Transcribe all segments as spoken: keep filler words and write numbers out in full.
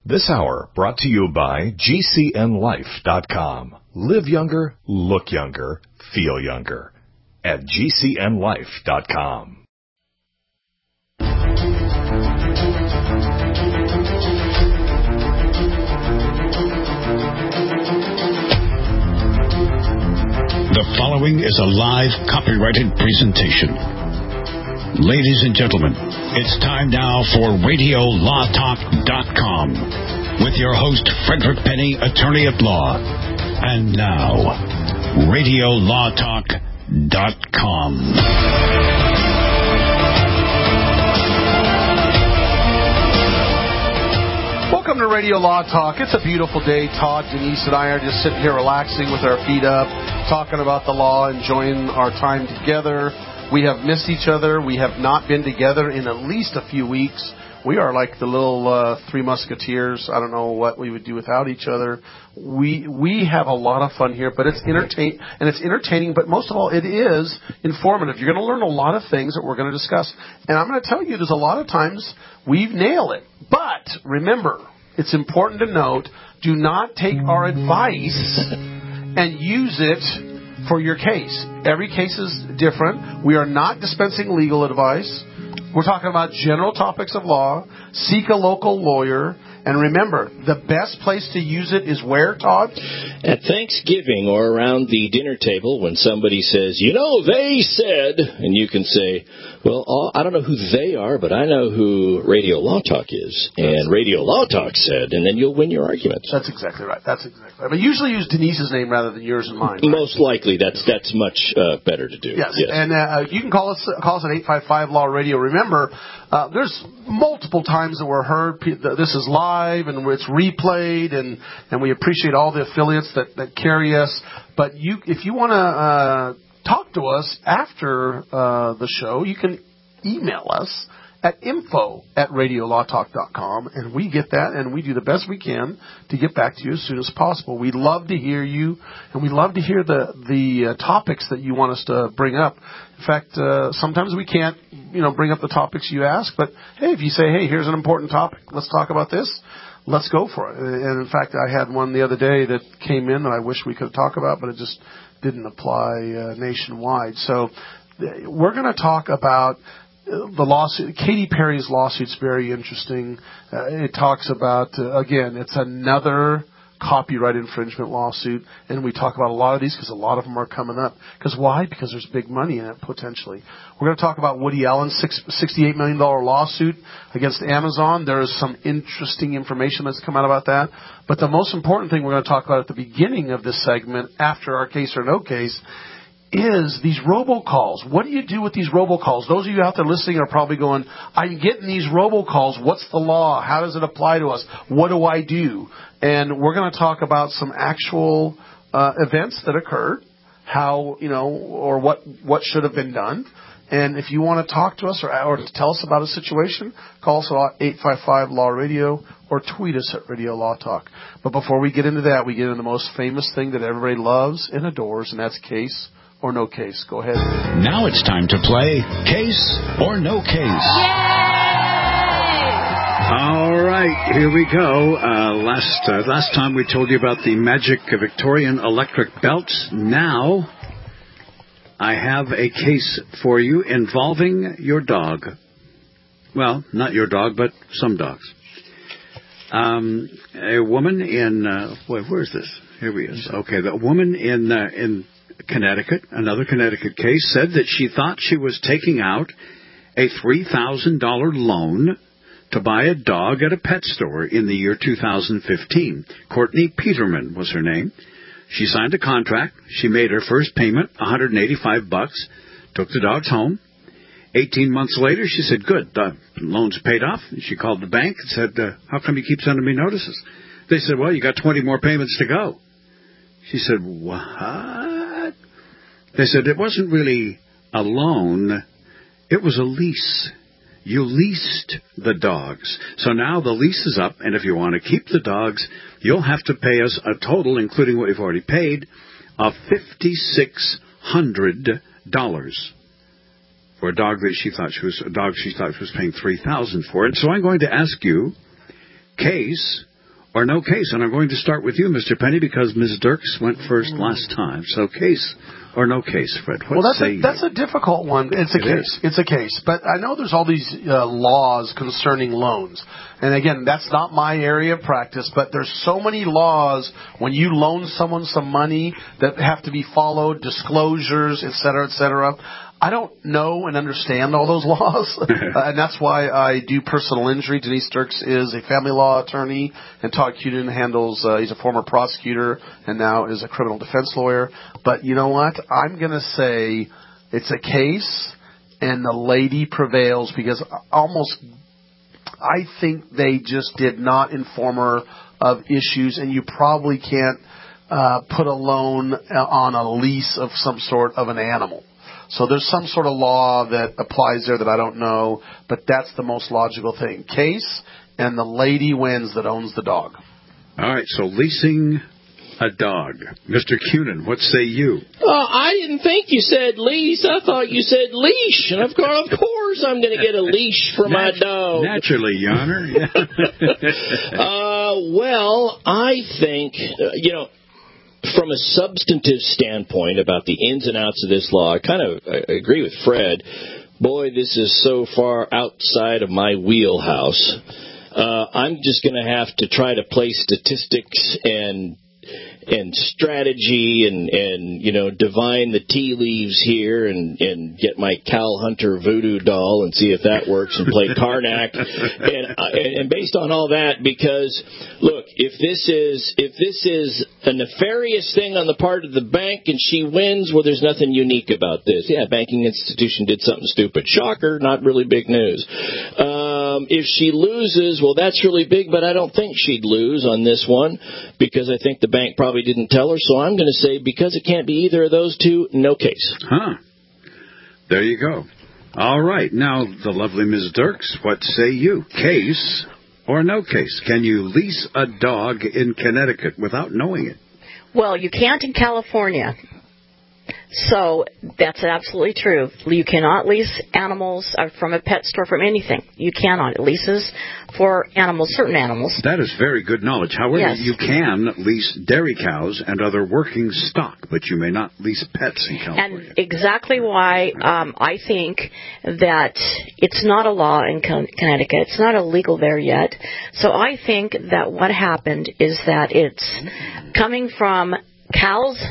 This hour brought to you by G C N life dot com. Live younger, look younger, feel younger at G C N life dot com. The following is a live copyrighted presentation. Ladies and gentlemen, it's time now for radio law talk dot com with your host, Frederick Penny, attorney at law. And now, radio law talk dot com. Welcome to Radio Law Talk. It's a beautiful day. Todd, Denise, and I are just sitting here relaxing with our feet up, talking about the law, enjoying our time together. We have missed each other. We have not been together in at least a few weeks. We are like the little uh, three musketeers. I don't know what we would do without each other. We we have a lot of fun here, but it's entertain and it's entertaining. But most of all, it is informative. You're going to learn a lot of things that we're going to discuss. And I'm going to tell you, there's a lot of times we nail it. But remember, it's important to note: do not take our advice and use it for your case. Every case is different. We are not dispensing legal advice. We're talking about general topics of law. Seek a local lawyer. And remember, the best place to use it is where, Todd? At Thanksgiving or around the dinner table when somebody says, you know, they said, and you can say, well, I don't know who they are, but I know who Radio Law Talk is. And Radio Law Talk said, and then you'll win your argument. That's exactly right. That's exactly right. But usually use Denise's name rather than yours and mine. Right? Most likely. That's that's much uh, better to do. Yes. yes. And uh, you can call us, call us at eight five five law radio. Remember, uh, there's multiple times that we're heard. This is live and it's replayed, and, and we appreciate all the affiliates that, that carry us. But you, if you want to uh, talk to us after uh, the show, you can email us at info at radio law talk dot com, and we get that, and we do the best we can to get back to you as soon as possible. We love to hear you, and we love to hear the the uh, topics that you want us to bring up. In fact, uh, sometimes we can't, you know, bring up the topics you ask, but hey, if you say, hey, here's an important topic, let's talk about this, let's go for it. And in fact, I had one the other day that came in that I wish we could talk about, but it just didn't apply uh, nationwide. So we're going to talk about the lawsuit. Katy Perry's lawsuit's very interesting. Uh, it talks about, uh, again, it's another copyright infringement lawsuit, and we talk about a lot of these because a lot of them are coming up. Because why? Because there's big money in it, potentially. We're going to talk about Woody Allen's sixty-eight million dollars lawsuit against Amazon. There is some interesting information that's come out about that. But the most important thing we're going to talk about at the beginning of this segment, after our case or no case, is these robocalls. What do you do with these robocalls? Those of you out there listening are probably going, I'm getting these robocalls. What's the law? How does it apply to us? What do I do? And we're going to talk about some actual uh, events that occurred, how, you know, or what, what should have been done. And if you want to talk to us or, or tell us about a situation, call us at eight five five law radio or tweet us at Radio Law Talk. But before we get into that, we get into the most famous thing that everybody loves and adores, and that's case or no case. Go ahead. Now it's time to play Case or No Case. Yay! All right, here we go. Uh, last uh, last time we told you about the magic Victorian electric belts. Now I have a case for you involving your dog. Well, not your dog, but some dogs. Um, a woman in uh, wait, where's this? Here he is. Okay, the woman in uh, in Connecticut, another Connecticut case, said that she thought she was taking out a three thousand dollars loan to buy a dog at a pet store in the year two thousand fifteen. Courtney Peterman was her name. She signed a contract. She made her first payment, one hundred eighty-five bucks, took the dogs home. eighteen months later, she said, good, the loan's paid off. She called the bank and said, uh, how come you keep sending me notices? They said, well, you got twenty more payments to go. She said, what? They said, it wasn't really a loan. It was a lease. You leased the dogs. So now the lease is up, and if you want to keep the dogs, you'll have to pay us a total, including what you've already paid, of five thousand six hundred dollars for a dog that she thought she was a dog she thought she was paying three thousand dollars for. And so I'm going to ask you, case or no case? And I'm going to start with you, Mister Penny, because Miz Dirks went first last time. So case or no case, Fred? What well, that's say a, that's you? a difficult one. It's a It case. is. It's a case. But I know there's all these uh, laws concerning loans. And again, that's not my area of practice, but there's so many laws when you loan someone some money that have to be followed, disclosures, et cetera, et cetera. I don't know and understand all those laws, uh, and that's why I do personal injury. Denise Dirks is a family law attorney, and Todd Cuden handles, uh, he's a former prosecutor and now is a criminal defense lawyer. But you know what? I'm going to say it's a case, and the lady prevails because almost I think they just did not inform her of issues, and you probably can't uh, put a loan on a lease of some sort of an animal. So there's some sort of law that applies there that I don't know, but that's the most logical thing. Case, and the lady wins that owns the dog. All right, so leasing a dog. Mister Cunin, what say you? Uh, I didn't think you said lease. I thought you said leash. And of course, of course I'm going to get a leash for my Nat- dog. Naturally, Your Honor. uh, well, I think, uh, you know, from a substantive standpoint about the ins and outs of this law, I kind of I agree with Fred. Boy, this is so far outside of my wheelhouse. Uh, I'm just going to have to try to play statistics and and strategy and, and, you know, divine the tea leaves here and, and get my Cal Hunter voodoo doll and see if that works and play Karnak. and, uh, and based on all that, because, look, if this is if this is a nefarious thing on the part of the bank and she wins, well, there's nothing unique about this. Yeah, banking institution did something stupid. Shocker, not really big news. Um, if she loses, well, that's really big, but I don't think she'd lose on this one because I think the bank probably didn't tell her, so I'm going to say because it can't be either of those two, no case. Huh. There you go. All right. Now, the lovely Miz Dirks, what say you? Case or no case? Can you lease a dog in Connecticut without knowing it? Well, you can't in California. So that's absolutely true. You cannot lease animals from a pet store, from anything. You cannot. It leases for animals, certain animals. That is very good knowledge. However, Yes. you can lease dairy cows and other working stock, but you may not lease pets in California. And exactly why um, I think that it's not a law in Con- Connecticut. It's not illegal there yet. So I think that what happened is that it's coming from Cal's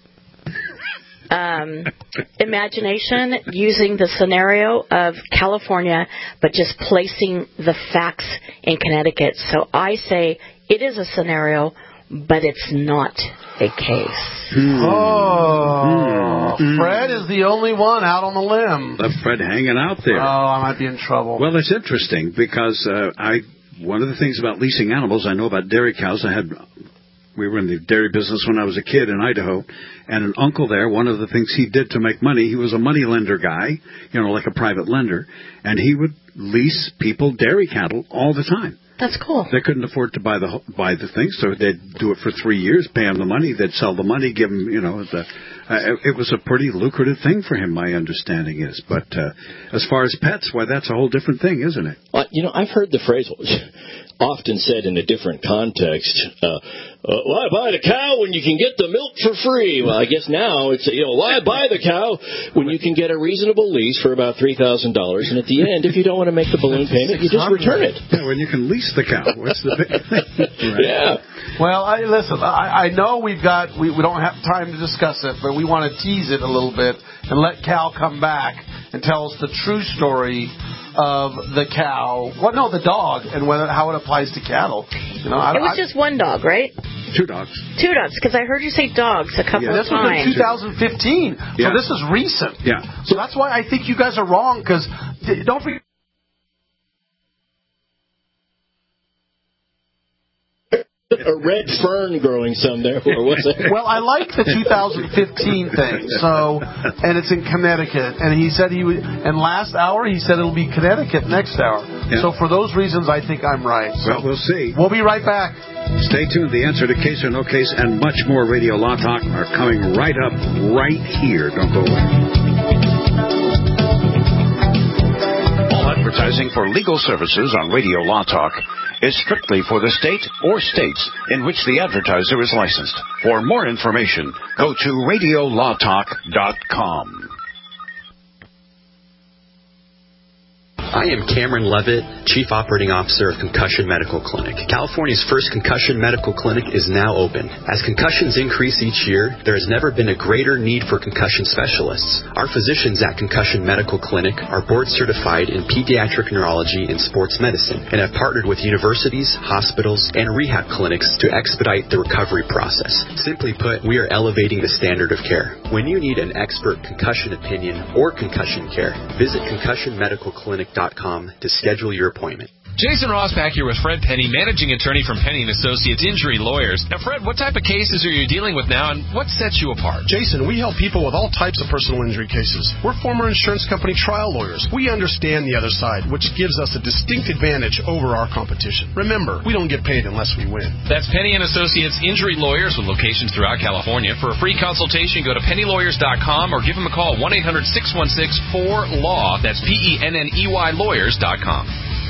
Um, imagination, using the scenario of California, but just placing the facts in Connecticut. So I say it is a scenario, but it's not a case. Hmm. Oh, Hmm. Fred is the only one out on the limb. Left Fred hanging out there. Oh, I might be in trouble. Well, it's interesting because uh, I one of the things about leasing animals, I know about dairy cows. I had we were in the dairy business when I was a kid in Idaho, and an uncle there, one of the things he did to make money, he was a money lender guy, you know, like a private lender, and he would lease people dairy cattle all the time. That's cool. They couldn't afford to buy the buy the things, so they'd do it for three years, pay him the money, they'd sell the money, give him, you know, the, uh, it was a pretty lucrative thing for him, my understanding is. But uh, as far as pets, why, that's a whole different thing, isn't it? Well, you know, I've heard the phrase often said in a different context, uh, uh, why buy the cow when you can get the milk for free? Well, I guess now it's, you know, why buy the cow when you can get a reasonable lease for about three thousand dollars, and at the end, if you don't want to make the balloon payment, you just return it. Yeah, when you can lease the cow. What's the big thing? Right. Yeah. Well, I, listen, I, I know we've got, we, we don't have time to discuss it, but we want to tease it a little bit and let Cal come back and tell us the true story of the cow, well, no, the dog, and whether how it applies to cattle. You know, I, It was I, just one dog, right? Two dogs. Two dogs, because I heard you say dogs a couple Yeah, of this was in times. two thousand fifteen, so Yeah. this is recent. Yeah. So that's why I think you guys are wrong, because don't forget. A red fern growing some there, or what's that? Well, I like the two thousand fifteen thing. So, and it's in Connecticut. And he said he would. And last hour he said it'll be Connecticut next hour. Yeah. So for those reasons, I think I'm right. So Well, we'll see. we'll be right back. Stay tuned. The answer to Case or No Case and much more Radio Law Talk are coming right up, right here. Don't go away. All advertising for legal services on Radio Law Talk is strictly for the state or states in which the advertiser is licensed. For more information, go to radio law talk dot com. I am Cameron Levitt, Chief Operating Officer of Concussion Medical Clinic. California's first concussion medical clinic is now open. As concussions increase each year, there has never been a greater need for concussion specialists. Our physicians at Concussion Medical Clinic are board certified in pediatric neurology and sports medicine and have partnered with universities, hospitals, and rehab clinics to expedite the recovery process. Simply put, we are elevating the standard of care. When you need an expert concussion opinion or concussion care, visit concussion medical clinic dot com to schedule your appointment. Jason Ross back here with Fred Penny, managing attorney from Penny and Associates Injury Lawyers. Now, Fred, what type of cases are you dealing with now, and what sets you apart? Jason, we help people with all types of personal injury cases. We're former insurance company trial lawyers. We understand the other side, which gives us a distinct advantage over our competition. Remember, we don't get paid unless we win. That's Penny and Associates Injury Lawyers with locations throughout California. For a free consultation, go to penny lawyers dot com or give them a call, one eight hundred six one six four law. That's P E N N E Y lawyers dot com.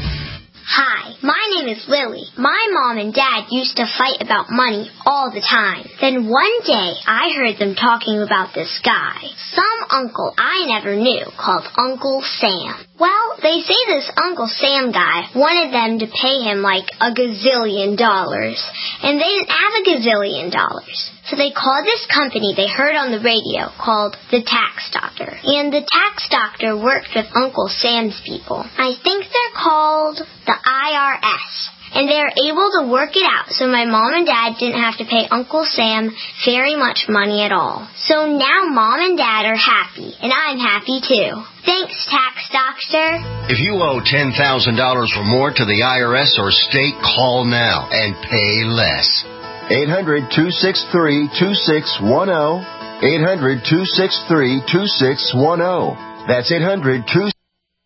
Hi, my name is Lily. My mom and dad used to fight about money all the time. Then one day, I heard them talking about this guy, some uncle I never knew, called Uncle Sam. Well, they say this Uncle Sam guy wanted them to pay him like a gazillion dollars, and they didn't have a gazillion dollars. So they called this company they heard on the radio called the Tax Doctor. And the Tax Doctor worked with Uncle Sam's people. I think they're called the I R S. And they were able to work it out so my mom and dad didn't have to pay Uncle Sam very much money at all. So now mom and dad are happy, and I'm happy too. Thanks, Tax Doctor. If you owe ten thousand dollars or more to the I R S or state, call now and pay less. eight hundred, two six three, two six one zero. eight hundred, two six three, two six one zero. That's eight hundred, two six three.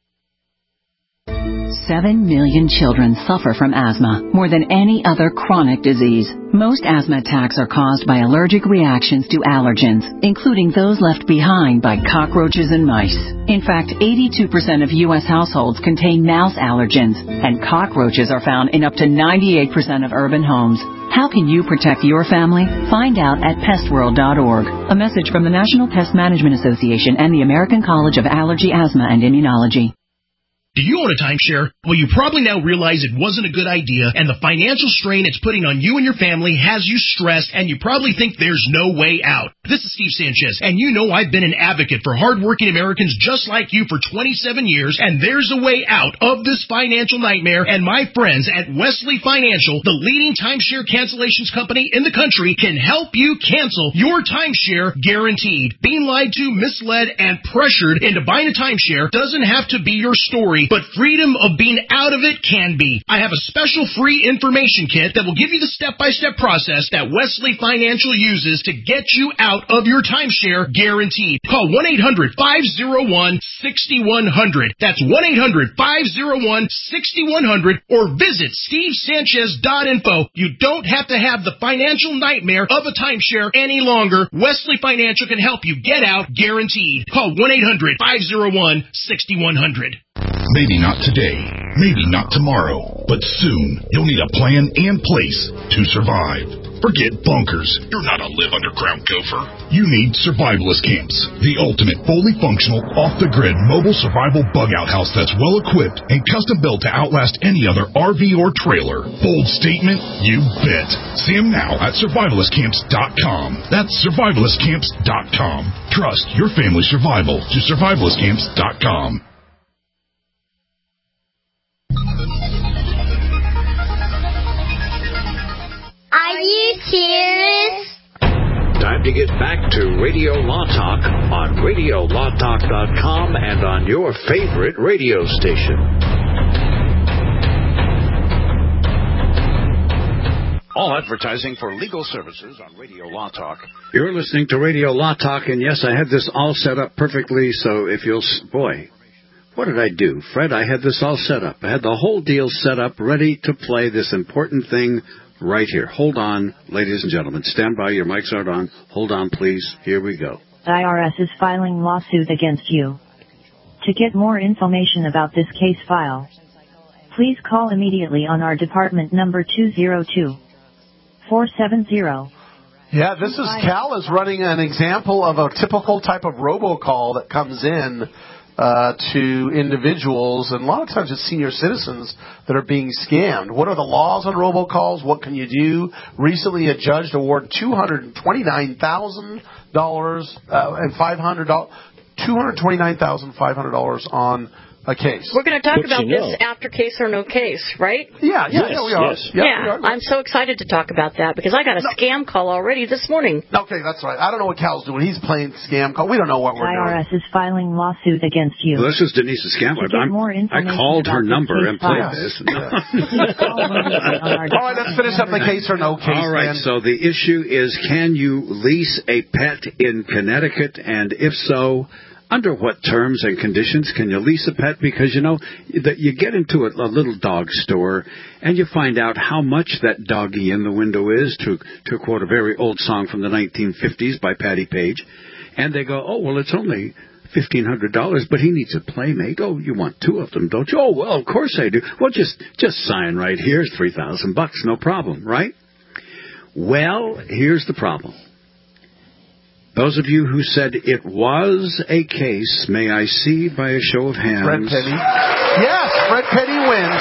Seven million children suffer from asthma, more than any other chronic disease. Most asthma attacks are caused by allergic reactions to allergens, including those left behind by cockroaches and mice. In fact, eighty-two percent of U S households contain mouse allergens, and cockroaches are found in up to ninety-eight percent of urban homes. How can you protect your family? Find out at pest world dot org. A message from the National Pest Management Association and the American College of Allergy, Asthma, and Immunology. Do you own a timeshare? Well, you probably now realize it wasn't a good idea, and the financial strain it's putting on you and your family has you stressed, and you probably think there's no way out. This is Steve Sanchez, and you know I've been an advocate for hardworking Americans just like you for twenty-seven years, and there's a way out of this financial nightmare, and my friends at Wesley Financial, the leading timeshare cancellations company in the country, can help you cancel your timeshare guaranteed. Being lied to, misled, and pressured into buying a timeshare doesn't have to be your story, but freedom of being out of it can be. I have a special free information kit that will give you the step-by-step process that Wesley Financial uses to get you out of your timeshare guaranteed. Call one eight hundred, five oh one, six one zero zero. That's one eight hundred, five oh one, six one zero zero, or visit steve sanchez dot info. You don't have to have the financial nightmare of a timeshare any longer. Wesley Financial can help you get out guaranteed. Call one eight hundred, five oh one, six one zero zero. Maybe not today, maybe not tomorrow, but soon you'll need a plan and place to survive. Forget bunkers. You're not a live underground gopher. You need survivalist camps, the ultimate fully functional, off-the-grid mobile survival bug-out house that's well-equipped and custom-built to outlast any other R V or trailer. Bold statement? You bet. See them now at survivalist camps dot com. That's survivalist camps dot com. Trust your family's survival to survivalist camps dot com. Are you serious? Time to get back to Radio Law Talk on radio law talk dot com and on your favorite radio station. All advertising for legal services on Radio Law Talk. You're listening to Radio Law Talk, and yes, I had this all set up perfectly, so if you'll... Boy, what did I do? Fred, I had this all set up. I had the whole deal set up, ready to play this important thing right here. Hold on, ladies and gentlemen. Stand by. Your mics aren't on. Hold on, please. Here we go. The I R S is filing lawsuit against you. To get more information about this case file, Please call immediately on our department number two zero two, four seven zero. Yeah, this is Cal is running an example of a typical type of robocall that comes in uh, to individuals, and a lot of times it's senior citizens that are being scammed. What are the laws on robocalls? What can you do? Recently, a judge awarded two hundred twenty-nine thousand dollars uh, and five hundred dollars, two hundred twenty-nine thousand five hundred dollars on a case. We're going to talk Which about you this know. after Case or No Case, right? Yeah, yeah, yes, yeah, we are. Yes. Yeah, Yeah, we are. I'm so excited to talk about that because I got a no. scam call already this morning. Okay, that's right. I don't know what Cal's doing. He's playing scam call. We don't know what we're I R S doing. is filing lawsuit against you. Well, this is Denise's scam. To get I'm, more I information called her about number this and case played file. this. All right, let's finish up the Case or No Case. All right, man. so the issue is, can you lease a pet in Connecticut? And if so, under what terms and conditions can you lease a pet? Because, you know, that you get into a, a little dog store and you find out how much that doggy in the window is, to, to quote a very old song from the nineteen fifties by Patti Page. And they go, oh, well, it's only fifteen hundred dollars, but he needs a playmate. Oh, you want two of them, don't you? Oh, well, of course I do. Well, just, just sign right here, three thousand bucks, no problem, right? Well, here's the problem. Those of you who said it was a case, may I see by a show of hands? Fred Penny. Yes, Fred Penny wins.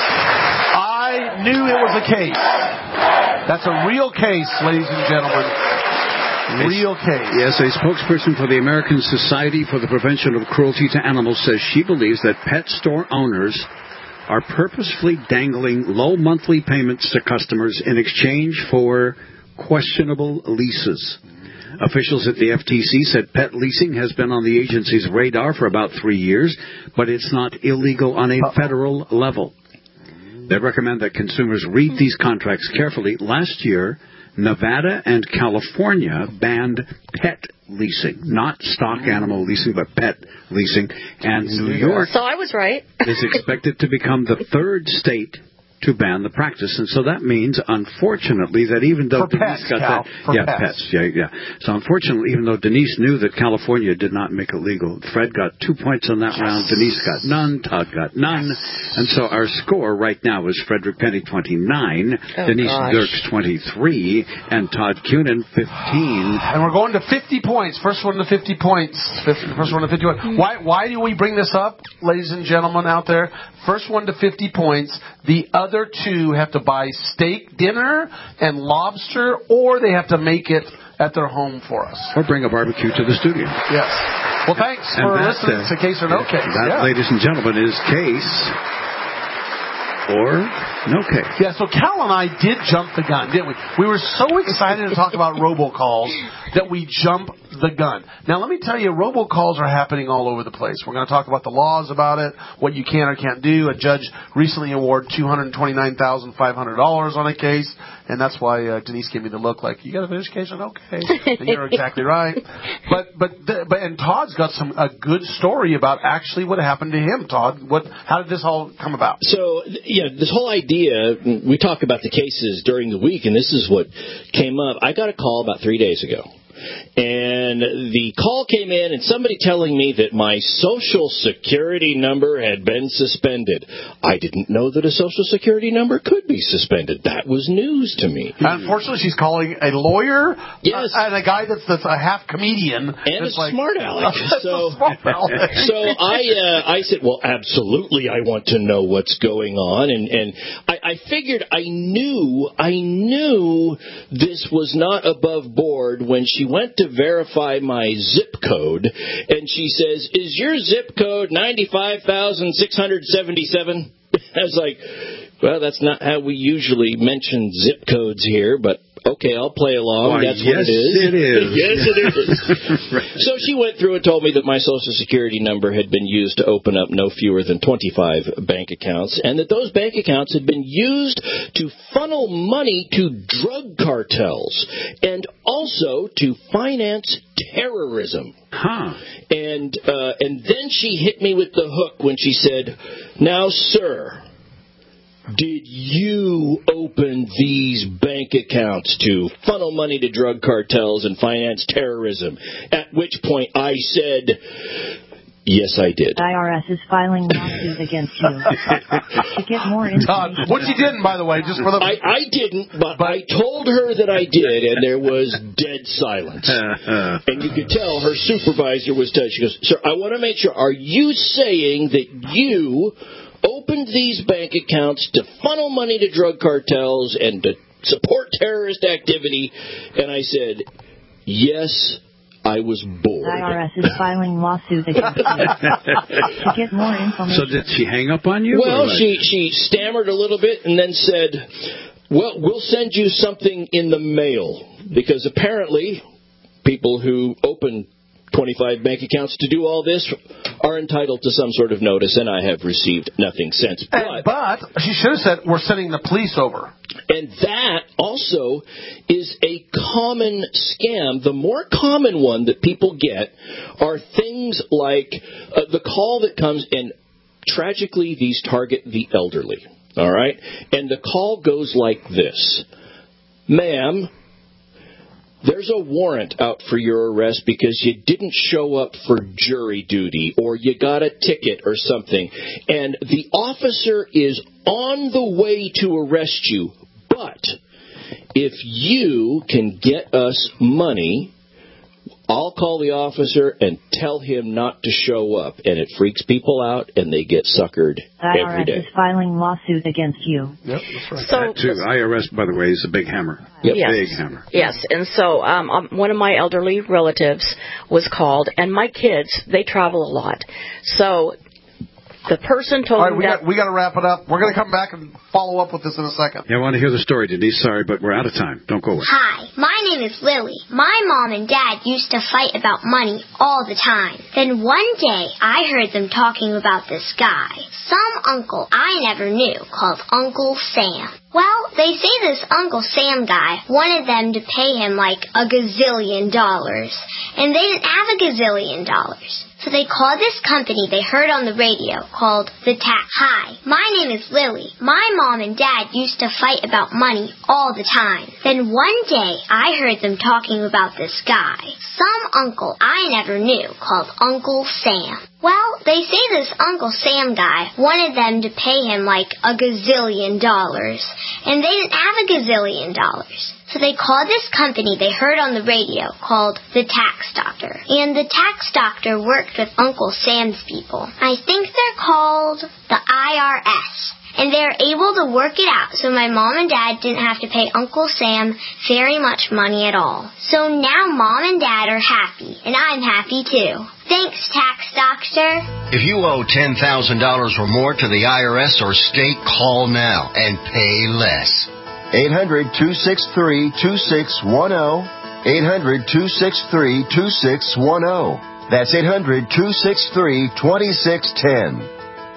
I knew it was a case. That's a real case, ladies and gentlemen. Real case. Yes, a spokesperson for the American Society for the Prevention of Cruelty to Animals says she believes that pet store owners are purposefully dangling low monthly payments to customers in exchange for questionable leases. Officials at the F T C said pet leasing has been on the agency's radar for about three years, but it's not illegal on a federal level. They recommend that consumers read these contracts carefully. Last year, Nevada and California banned pet leasing, not stock animal leasing, but pet leasing. And New York So I was right. is expected to become the third state to ban the practice. And so that means, unfortunately, that even though For Denise pets, got Cal, that... for yeah, pets. pets. Yeah, yeah. So unfortunately, even though Denise knew that California did not make it legal, Fred got two points on that yes. round, Denise got none, Todd got none. Yes. And so our score right now is Frederick Penny twenty-nine, oh, Denise gosh. Dirks twenty-three, and Todd Cunin fifteen. And we're going to fifty points. First one to fifty points. First one to fifty points. Why, why do we bring this up, ladies and gentlemen out there? First one to fifty points. The other two have to buy steak dinner and lobster, or they have to make it at their home for us. Or bring a barbecue to the studio. Yes. Well, thanks and for that, listening uh, to Case or No Case. That, yeah. ladies and gentlemen, is Case or No Case. Yeah, so Cal and I did jump the gun, didn't we? We were so excited to talk about robocalls that we jumped the gun. Now, let me tell you, robocalls are happening all over the place. We're going to talk about the laws about it, what you can or can't do. A judge recently awarded two hundred twenty-nine thousand five hundred dollars on a case, and that's why uh, Denise gave me the look like, you got to finish Case or No Case? And you're exactly right. But but the, but and Todd's got some a good story about actually what happened to him. Todd, what? How did this all come about? So, yeah, this whole idea, we talk about the cases during the week, and this is what came up. I got a call about three days ago. And the call came in, and somebody telling me that my Social Security number had been suspended. I didn't know that a Social Security number could be suspended. That was news to me. Unfortunately, she's calling a lawyer yes. uh, and a guy that's, that's a half comedian. And a like, smart aleck. So, smart aleck. so I uh, I said, well, absolutely, I want to know what's going on. And, and I, I figured I knew, I knew this was not above board when she went to verify my zip code, and she says, is your zip code ninety-five thousand six hundred seventy-seven? I was like, well, that's not how we usually mention zip codes here, but okay, I'll play along. Why, that's yes, what it is. it is. Yes, it is. Right. So she went through and told me that my Social Security number had been used to open up no fewer than twenty-five bank accounts, and that those bank accounts had been used to funnel money to drug cartels and also to finance terrorism. Huh. And uh, and then she hit me with the hook when she said, now, sir, did you open these bank accounts to funnel money to drug cartels and finance terrorism? At which point I said, Yes, I did. The I R S is filing lawsuit against you. To get more information... Uh, which you didn't, by the way, just for the... I, I didn't, but, but I told her that I did, and there was dead silence. And you could tell her supervisor was touched. She goes, sir, I want to make sure, are you saying that you opened these bank accounts to funnel money to drug cartels and to support terrorist activity? And I said, yes, I was bored. The I R S is filing lawsuit against you. To get more information... So did she hang up on you? Well, she, she stammered a little bit and then said, well, we'll send you something in the mail. Because apparently people who open twenty-five bank accounts to do all this are entitled to some sort of notice, and I have received nothing since. But, but she should have said, we're sending the police over. And that also is a common scam. The more common one that people get are things like uh, the call that comes, and tragically these target the elderly. All right? And the call goes like this. Ma'am, there's a warrant out for your arrest because you didn't show up for jury duty or you got a ticket or something. And the officer is on the way to arrest you. But if you can get us money, I'll call the officer and tell him not to show up. And it freaks people out, and they get suckered every day. The I R S is filing lawsuit against you. Yep, that's right. So, that too. I R S, by the way, is a big hammer. Yep. Yes. Big hammer. Yes, and so um, um, one of my elderly relatives was called, and my kids, they travel a lot. So the person told All right, me we that... got, we got to wrap it up. We're going to come back and follow up with this in a second. Yeah, I want to hear the story, Denise. Sorry, but we're out of time. Don't go away. Hi, my name is Lily. My mom and dad used to fight about money all the time. Then one day, I heard them talking about this guy, some uncle I never knew, called Uncle Sam. Well, they say this Uncle Sam guy wanted them to pay him like a gazillion dollars, and they didn't have a gazillion dollars. So they called this company they heard on the radio called the Tax. Hi, my name is Lily. My mom and dad used to fight about money all the time. Then one day, I heard them talking about this guy, some uncle I never knew, called Uncle Sam. Well, they say this Uncle Sam guy wanted them to pay him like a gazillion dollars, and they didn't have a gazillion dollars. So they called this company they heard on the radio called the Tax Doctor. And the Tax Doctor worked with Uncle Sam's people. I think they're called the I R S. And they're able to work it out so my mom and dad didn't have to pay Uncle Sam very much money at all. So now mom and dad are happy, and I'm happy too. Thanks, Tax Doctor. If you owe ten thousand dollars or more to the I R S or state, call now and pay less. eight hundred, two six three, two six one zero. eight hundred, two six three, two six one zero. That's eight hundred, two six three, two six one zero.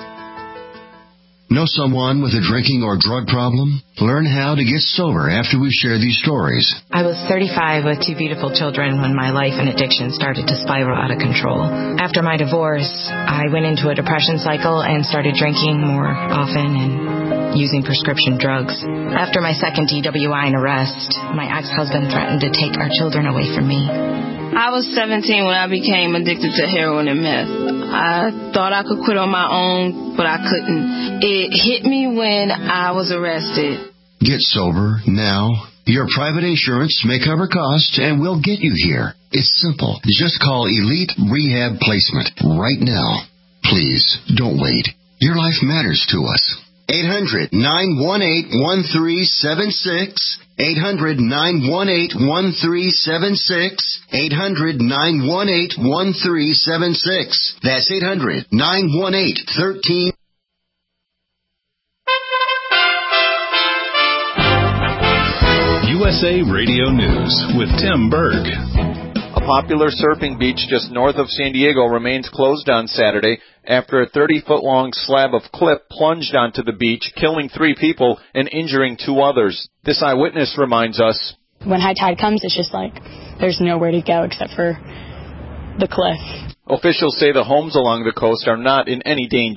Know someone with a drinking or drug problem? Learn how to get sober after we share these stories. I was thirty-five with two beautiful children when my life and addiction started to spiral out of control. After my divorce, I went into a depression cycle and started drinking more often and using prescription drugs. After my second D W I and arrest, my ex-husband threatened to take our children away from me. I was seventeen when I became addicted to heroin and meth. I thought I could quit on my own, but I couldn't. It hit me when I was arrested. Get sober now. Your private insurance may cover costs and we'll get you here. It's simple. Just call Elite Rehab Placement right now. Please, don't wait. Your life matters to us. eight hundred, nine one eight, one three seven six. eight hundred, nine one eight, one three seven six. eight hundred, nine one eight, one three seven six. That's eight hundred, nine one eight, one three. U S A Radio News with Tim Berg. A popular surfing beach just north of San Diego remains closed on Saturday after a thirty-foot-long slab of cliff plunged onto the beach, killing three people and injuring two others. This eyewitness reminds us, when high tide comes, it's just like there's nowhere to go except for the cliff. Officials say the homes along the coast are not in any danger.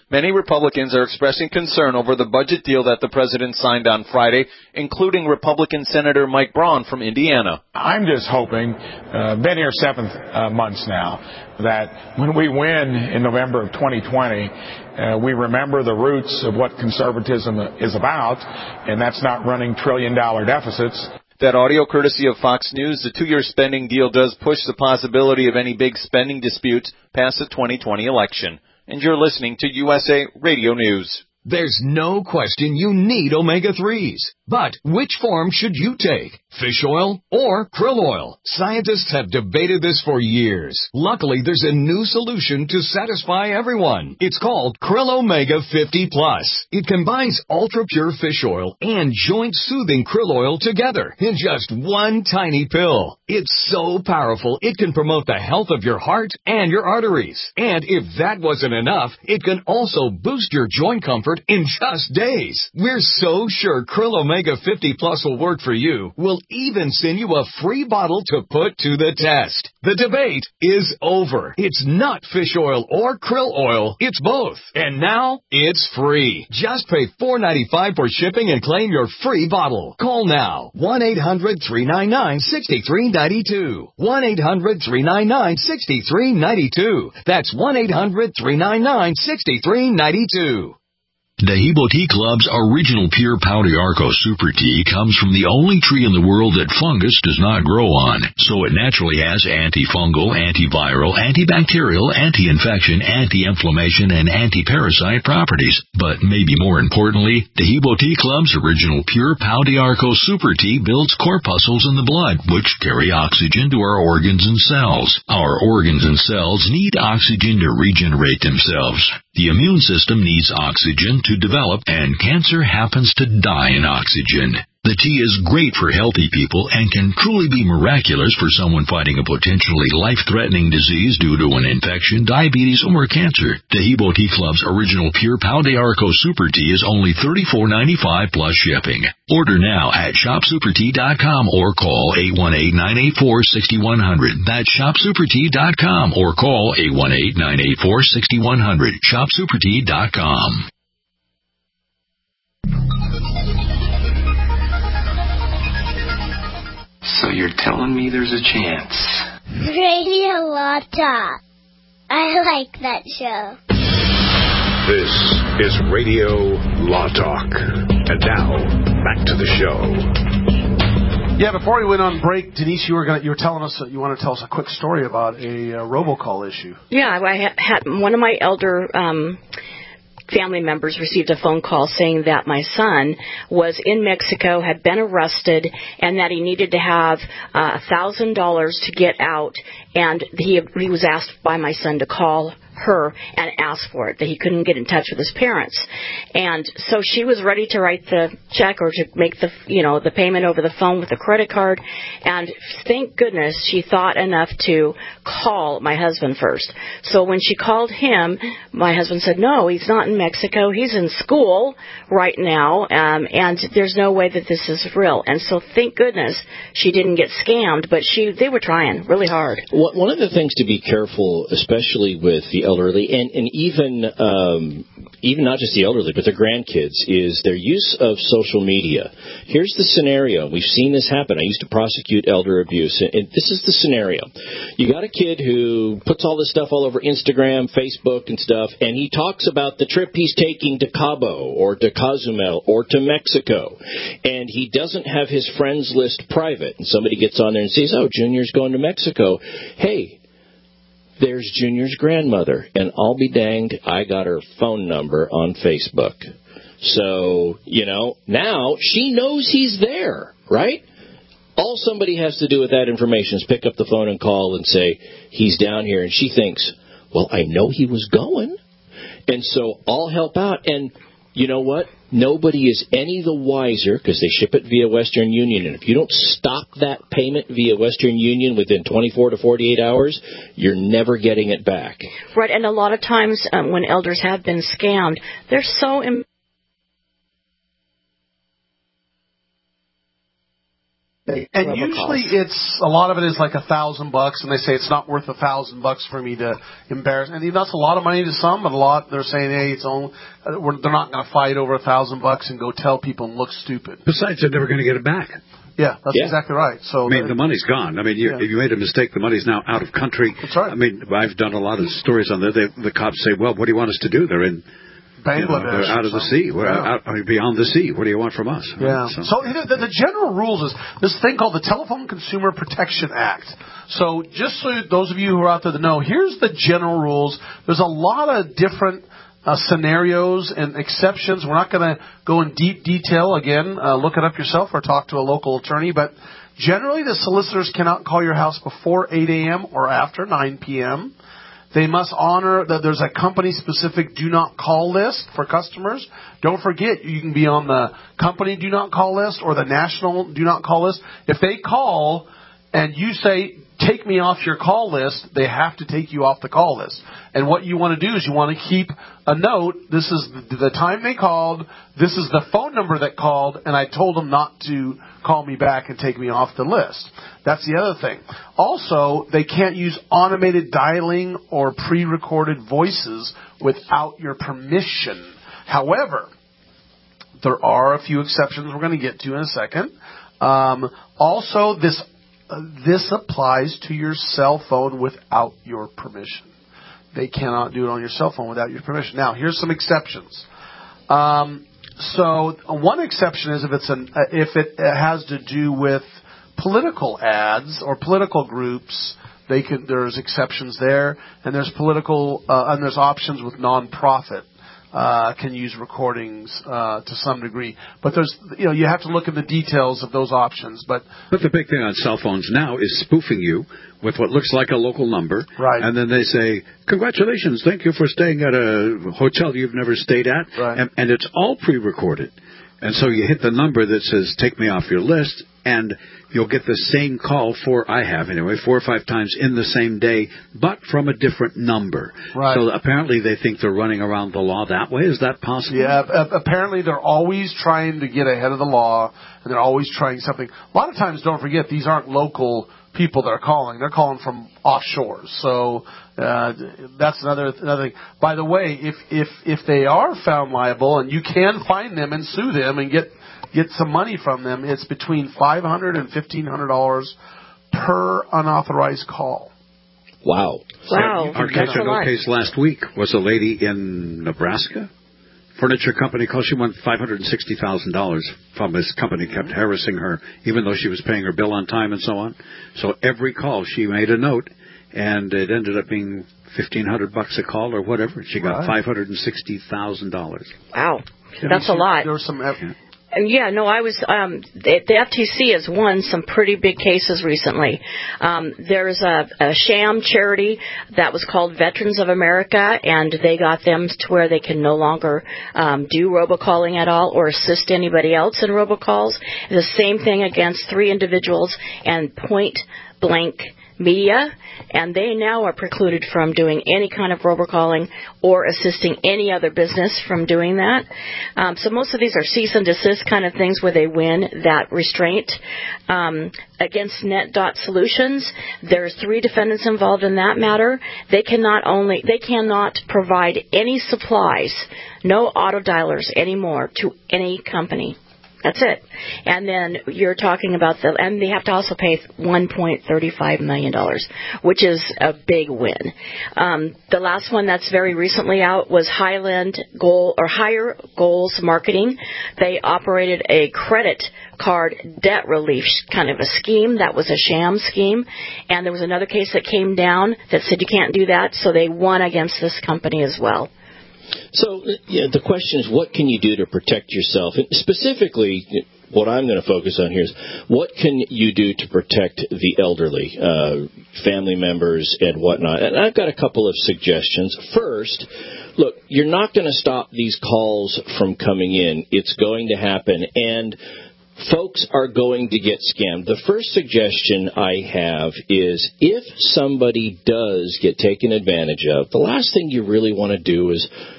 Many Republicans are expressing concern over the budget deal that the president signed on Friday, including Republican Senator Mike Braun from Indiana. I'm just hoping, uh, been here seven uh, months now, that when we win in November of twenty twenty, uh, we remember the roots of what conservatism is about, and that's not running trillion-dollar deficits. That audio courtesy of Fox News. The two-year spending deal does push the possibility of any big spending disputes past the twenty twenty election. And you're listening to U S A Radio News. There's no question you need omega threes. But which form should you take? Fish oil or krill oil? Scientists have debated this for years. Luckily, there's a new solution to satisfy everyone. It's called Krill Omega fifty plus. It combines ultra-pure fish oil and joint-soothing krill oil together in just one tiny pill. It's so powerful, it can promote the health of your heart and your arteries. And if that wasn't enough, it can also boost your joint comfort in just days. We're so sure Krill Omega fifty plus will work for you. We'll even send you a free bottle to put to the test. The debate is over. It's not fish oil or krill oil. It's both. And now it's free. Just pay four dollars and ninety-five cents for shipping and claim your free bottle. Call now. one eight hundred three nine nine six three nine two. one eight hundred three nine nine six three nine two. That's one eight hundred three nine nine six three nine two. Dehibo Tea Club's original pure Pau d'Arco Super Tea comes from the only tree in the world that fungus does not grow on, so it naturally has antifungal, antiviral, antibacterial, anti-infection, anti-inflammation, and anti-parasite properties. But maybe more importantly, Dehibo Tea Club's original pure Pau d'Arco Super Tea builds corpuscles in the blood, which carry oxygen to our organs and cells. Our organs and cells need oxygen to regenerate themselves. The immune system needs oxygen to develop, and cancer happens to die in oxygen. The tea is great for healthy people and can truly be miraculous for someone fighting a potentially life-threatening disease due to an infection, diabetes, or cancer. Dehibo Tea Club's original pure Pau d'Arco Super Tea is only thirty-four ninety-five plus shipping. Order now at shop super tea dot com or call eight one eight, nine eight four, six one zero zero. That's shop super tea dot com or call eight one eight, nine eight four, six one zero zero. shop super tea dot com. So you're telling me there's a chance? Radio Law Talk. I like that show. This is Radio Law Talk. And now, back to the show. Yeah, before we went on break, Denise, you were gonna, you were telling us that you want to tell us a quick story about a uh, robocall issue. Yeah, I had, had one of my elder um, family members received a phone call saying that my son was in Mexico, had been arrested, and that he needed to have a uh, thousand dollars to get out, and he he was asked by my son to call her and ask for it, that he couldn't get in touch with his parents. And so she was ready to write the check or to make the, you know, the payment over the phone with a credit card. And thank goodness she thought enough to call my husband first. So when she called him, my husband said, no, he's not in Mexico. He's in school right now. Um, and there's no way that this is real. And so thank goodness she didn't get scammed, but she, they were trying really hard. One of the things to be careful, especially with the elderly, and, and even um, even not just the elderly, but their grandkids, is their use of social media. Here's the scenario. We've seen this happen. I used to prosecute elder abuse, and this is the scenario. You got a kid who puts all this stuff all over Instagram, Facebook, and stuff, and he talks about the trip he's taking to Cabo or to Cozumel or to Mexico, and he doesn't have his friends list private, and somebody gets on there and says, oh, Junior's going to Mexico. Hey, there's Junior's grandmother, and I'll be danged, I got her phone number on Facebook. So, you know, now she knows he's there, right? All somebody has to do with that information is pick up the phone and call and say, he's down here, and she thinks, well, I know he was going, and so I'll help out. And you know what? Nobody is any the wiser because they ship it via Western Union. And if you don't stop that payment via Western Union within twenty-four to forty-eight hours, you're never getting it back. Right, and a lot of times um, when elders have been scammed, they're so... Im- And usually it's, a lot of it is like a thousand bucks, and they say it's not worth a thousand bucks for me to embarrass. And that's a lot of money to some, but a lot, they're saying, hey, it's only, we're, they're not going to fight over a thousand bucks and go tell people and look stupid. Besides, they're never going to get it back. Yeah, that's yeah. exactly right. So I mean, the money's gone. I mean, you, yeah. if you made a mistake, the money's now out of country. That's right. I mean, I've done a lot of stories on that. They, the cops say, well, what do you want us to do? They're in Bangladesh. You know, they're out of the sea. We're yeah. out, I mean, beyond the sea. What do you want from us? Yeah. So, so the, the general rules is this thing called the Telephone Consumer Protection Act. So just so those of you who are out there that know, here's the general rules. There's a lot of different Uh, scenarios and exceptions. We're not going to go in deep detail. Again, uh, look it up yourself or talk to a local attorney. But generally, the solicitors cannot call your house before eight a.m. or after nine p.m. They must honor that there's a company-specific do not call list for customers. Don't forget, you can be on the company do not call list or the national do not call list. If they call and you say, take me off your call list, they have to take you off the call list. And what you want to do is you want to keep a note. This is the time they called. This is the phone number that called, and I told them not to call me back and take me off the list. That's the other thing. Also, they can't use automated dialing or pre-recorded voices without your permission. However, there are a few exceptions we're going to get to in a second. Um, also, this Uh, this applies to your cell phone without your permission. They cannot do it on your cell phone without your permission. Now, here's some exceptions. Um, so, one exception is if it's an uh, if it has to do with political ads or political groups. They can. There's exceptions there, and there's political uh, and there's options with nonprofit. Uh, can use recordings uh, to some degree, but there's you know you have to look at the details of those options. But but the big thing on cell phones now is spoofing you with what looks like a local number, right? And then they say, "Congratulations, thank you for staying at a hotel you've never stayed at," right. and, and it's all pre-recorded. And so you hit the number that says, "Take me off your list," and you'll get the same call, for I have anyway, four or five times in the same day, but from a different number. Right. So apparently they think they're running around the law that way. Is that possible? Yeah, apparently they're always trying to get ahead of the law, and they're always trying something. A lot of times, don't forget, these aren't local people that are calling. They're calling from offshore. So uh, that's another another thing. By the way, if if if they are found liable, and you can find them and sue them and get get some money from them, it's between five hundred dollars and fifteen hundred dollars per unauthorized call. Wow. Wow. Our catch and no case last week was a lady in Nebraska. Furniture company called. She won five hundred sixty thousand dollars from this company, kept harassing her, even though she was paying her bill on time and so on. So every call she made a note, and it ended up being fifteen hundred bucks a call or whatever. She got right. five hundred sixty thousand dollars. Wow. That's a lot. There was some. Yeah. And yeah, no, I was, um, the, the F T C has won some pretty big cases recently. Um, there's a, a sham charity that was called Veterans of America, and they got them to where they can no longer um, do robocalling at all or assist anybody else in robocalls. The same thing against three individuals and Point Blank Media, and they now are precluded from doing any kind of robocalling or assisting any other business from doing that. Um, so most of these are cease and desist kind of things where they win that restraint. Um, against NetDot Solutions, there's three defendants involved in that matter. They cannot only they cannot provide any supplies, no auto dialers anymore to any company. That's it. And then you're talking about the, and they have to also pay one point three five million dollars, which is a big win. Um, the last one that's very recently out was Highland Goal or Higher Goals Marketing. They operated a credit card debt relief kind of a scheme that was a sham scheme, and there was another case that came down that said you can't do that, so they won against this company as well. So yeah, the question is, what can you do to protect yourself? And specifically, what I'm going to focus on here is, what can you do to protect the elderly, uh, family members and whatnot? And I've got a couple of suggestions. First, look, you're not going to stop these calls from coming in. It's going to happen. And folks are going to get scammed. The first suggestion I have is, if somebody does get taken advantage of, the last thing you really want to do is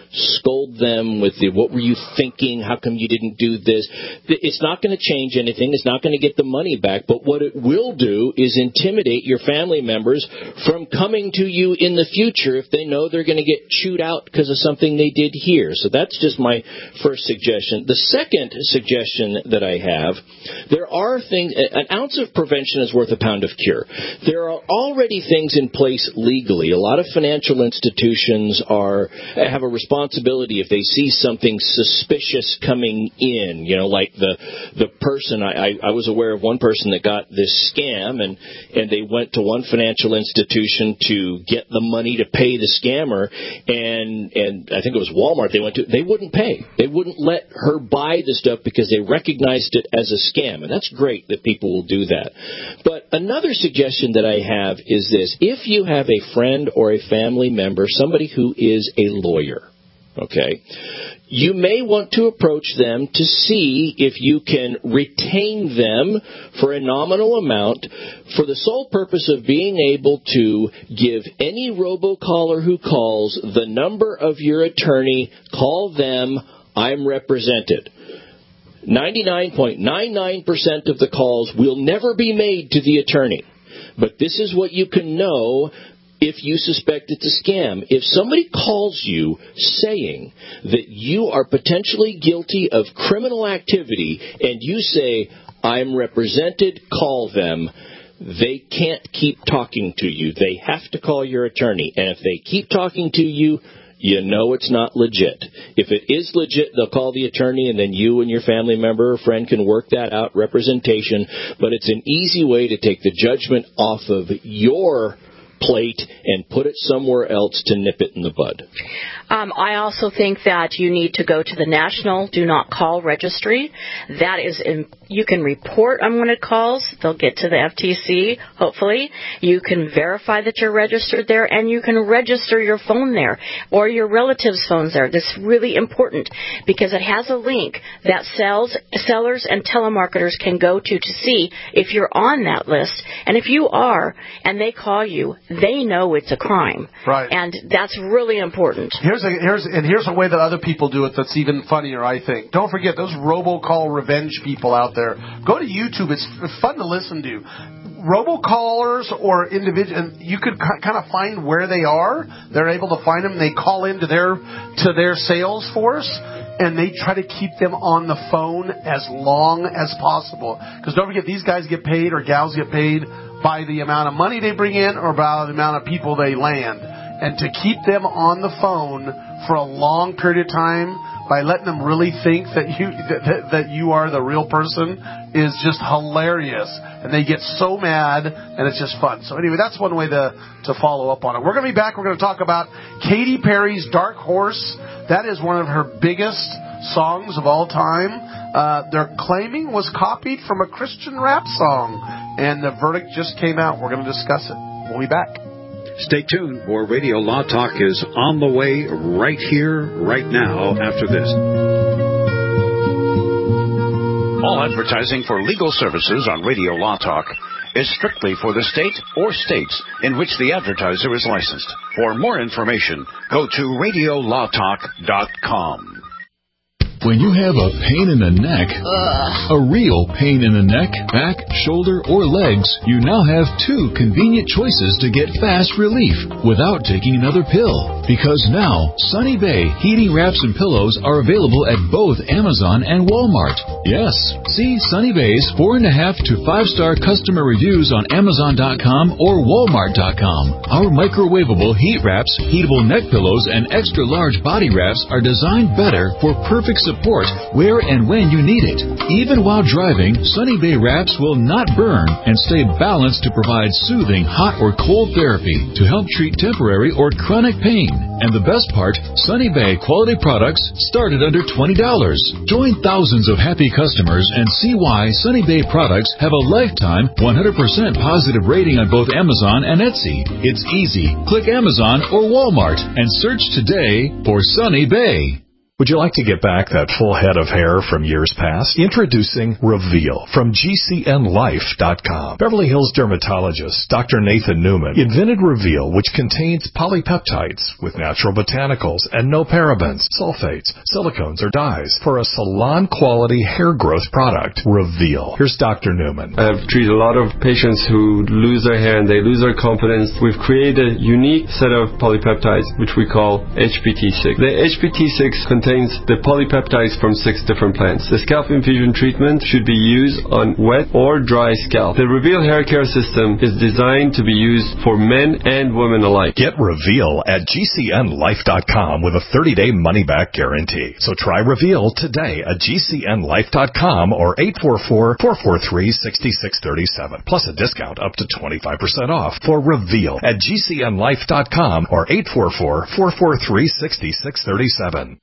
scold them with the, what were you thinking? How come you didn't do this? It's not going to change anything. It's not going to get the money back. But what it will do is intimidate your family members from coming to you in the future if they know they're going to get chewed out because of something they did here. So that's just my first suggestion. The second suggestion that I have, there are things, an ounce of prevention is worth a pound of cure. There are already things in place legally. A lot of financial institutions are have a responsibility if they see something suspicious coming in, you know, like the the person, I, I, I was aware of one person that got this scam, and, and they went to one financial institution to get the money to pay the scammer, and, and I think it was Walmart they went to, they wouldn't pay. They wouldn't let her buy the stuff because they recognized it as a scam, and that's great that people will do that. But another suggestion that I have is this. If you have a friend or a family member, somebody who is a lawyer, okay, you may want to approach them to see if you can retain them for a nominal amount for the sole purpose of being able to give any robocaller who calls the number of your attorney, call them, I'm represented. ninety-nine point nine nine percent of the calls will never be made to the attorney. But this is what you can know if you suspect it's a scam. If somebody calls you saying that you are potentially guilty of criminal activity and you say, I'm represented, call them, they can't keep talking to you. They have to call your attorney. And if they keep talking to you, you know it's not legit. If it is legit, they'll call the attorney, and then you and your family member or friend can work that out, representation. But it's an easy way to take the judgment off of your plate and put it somewhere else to nip it in the bud. Um, I also think that you need to go to the National Do Not Call Registry. That is, in, you can report unwanted calls. They'll get to the F T C, hopefully. You can verify that you're registered there, and you can register your phone there or your relatives' phones there. That's really important because it has a link that sells, sellers and telemarketers can go to to see if you're on that list. And if you are, and they call you, they know it's a crime. Right. And that's really important. Here's a, here's and here's a way that other people do it that's even funnier, I think. Don't forget those robocall revenge people out there. Go to YouTube. It's fun to listen to. Robocallers or individual, you could kind of find where they are. They're able to find them. They call into their to their sales force, and they try to keep them on the phone as long as possible. Because don't forget, these guys get paid or gals get paid by the amount of money they bring in or by the amount of people they land. And to keep them on the phone for a long period of time by letting them really think that you that, that you are the real person is just hilarious. And they get so mad, and it's just fun. So anyway, that's one way to, to follow up on it. We're going to be back. We're going to talk about Katy Perry's Dark Horse. That is one of her biggest songs of all time. Uh, they're claiming was copied from a Christian rap song. And the verdict just came out. We're going to discuss it. We'll be back. Stay tuned. More Radio Law Talk is on the way right here, right now, after this. All advertising for legal services on Radio Law Talk is strictly for the state or states in which the advertiser is licensed. For more information, go to radio law talk dot com. When you have a pain in the neck, Ugh. a real pain in the neck, back, shoulder, or legs, you now have two convenient choices to get fast relief without taking another pill. Because now, Sunny Bay heating wraps and pillows are available at both Amazon and Walmart. Yes, see Sunny Bay's four and a half to five star customer reviews on Amazon dot com or Walmart dot com. Our microwavable heat wraps, heatable neck pillows, and extra large body wraps are designed better for perfect support where and when you need it. Even while driving, Sunny Bay wraps will not burn and stay balanced to provide soothing hot or cold therapy to help treat temporary or chronic pain. And the best part, Sunny Bay quality products start at under twenty dollars. Join thousands of happy customers and see why Sunny Bay products have a lifetime one hundred percent positive rating on both Amazon and Etsy. It's easy. Click Amazon or Walmart and search today for Sunny Bay. Would you like to get back that full head of hair from years past? Introducing Reveal from G C N Life dot com. Beverly Hills dermatologist Doctor Nathan Newman invented Reveal, which contains polypeptides with natural botanicals and no parabens, sulfates, silicones, or dyes for a salon-quality hair growth product. Reveal. Here's Doctor Newman. I've treated a lot of patients who lose their hair and they lose their confidence. We've created a unique set of polypeptides, which we call H P T six. The H P T six contains the polypeptides from six different plants. The scalp infusion treatment should be used on wet or dry scalp. The Reveal hair care system is designed to be used for men and women alike. Get Reveal at G C N Life dot com with a thirty-day money-back guarantee. So try Reveal today at G C N Life dot com or eight four four, four four three, six six three seven. Plus a discount up to twenty-five percent off for Reveal at G C N Life dot com or eight four four, four four three, six six three seven.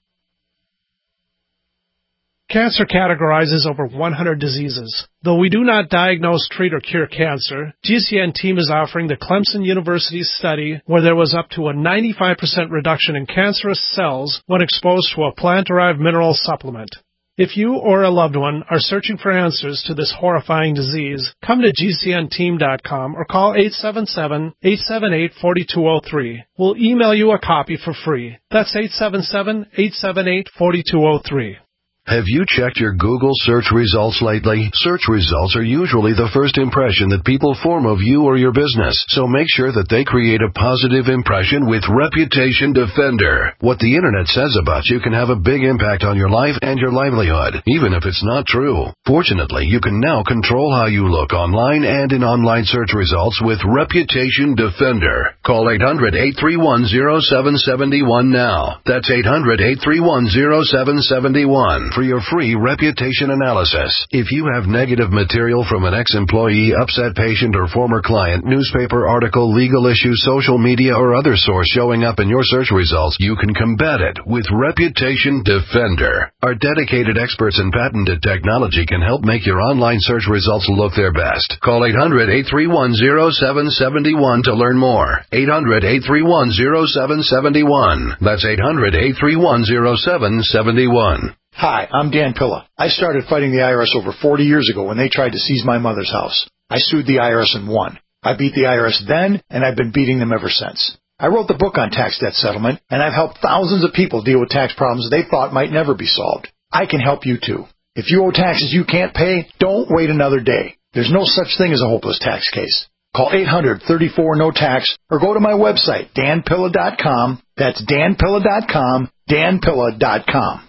Cancer categorizes over one hundred diseases. Though we do not diagnose, treat, or cure cancer, G C N team is offering the Clemson University study where there was up to a ninety-five percent reduction in cancerous cells when exposed to a plant-derived mineral supplement. If you or a loved one are searching for answers to this horrifying disease, come to G C N team dot com or call eight seven seven, eight seven eight, four two zero three. We'll email you a copy for free. That's eight seven seven, eight seven eight, four two zero three. Have you checked your Google search results lately? Search results are usually the first impression that people form of you or your business, so make sure that they create a positive impression with Reputation Defender. What the internet says about you can have a big impact on your life and your livelihood, even if it's not true. Fortunately, you can now control how you look online and in online search results with Reputation Defender. Call eight hundred, eight three one, zero seven seven one now. That's eight hundred, eight three one, zero seven seven one. For your free reputation analysis. If you have negative material from an ex-employee, upset patient, or former client, newspaper article, legal issue, social media, or other source showing up in your search results, you can combat it with Reputation Defender. Our dedicated experts in patented technology can help make your online search results look their best. Call eight hundred, eight three one, zero seven seven one to learn more. eight hundred, eight three one, zero seven seven one. That's eight hundred, eight three one, zero seven seven one. Hi, I'm Dan Pilla. I started fighting the I R S over forty years ago when they tried to seize my mother's house. I sued the I R S and won. I beat the I R S then, and I've been beating them ever since. I wrote the book on tax debt settlement, and I've helped thousands of people deal with tax problems they thought might never be solved. I can help you too. If you owe taxes you can't pay, don't wait another day. There's no such thing as a hopeless tax case. Call eight hundred, thirty-four, no tax or go to my website, Dan Pilla dot com. That's Dan Pilla dot com, Dan Pilla dot com.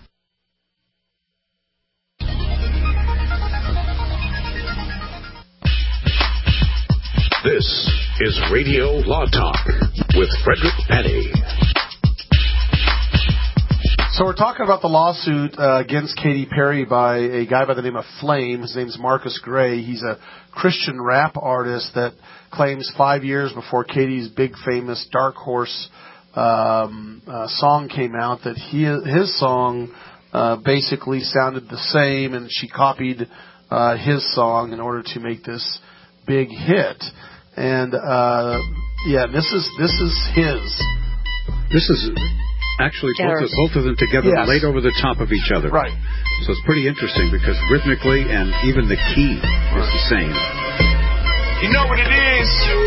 This is Radio Law Talk with Frederick Petty. So we're talking about the lawsuit uh, against Katy Perry by a guy by the name of Flame. His name's Marcus Gray. He's a Christian rap artist that claims five years before Katy's big famous Dark Horse um, uh, song came out that he his song uh, basically sounded the same, and she copied uh, his song in order to make this big hit. And uh, yeah, this is this is his. This is actually both of, both of them together, yes, laid over the top of each other. Right. So it's pretty interesting because rhythmically and even the key is the same. You know what it is?